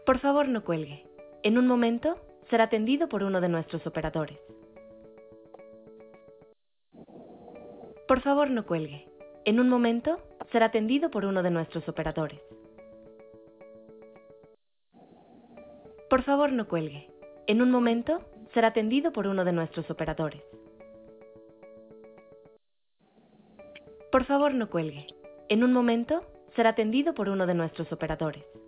Por favor, no cuelgue. En un momento será atendido por uno de nuestros operadores. Por favor, no cuelgue. En un momento será atendido por uno de nuestros operadores. Por favor, no cuelgue. En un momento será atendido por uno de nuestros operadores. Por favor, no cuelgue. En un momento será atendido por uno de nuestros operadores.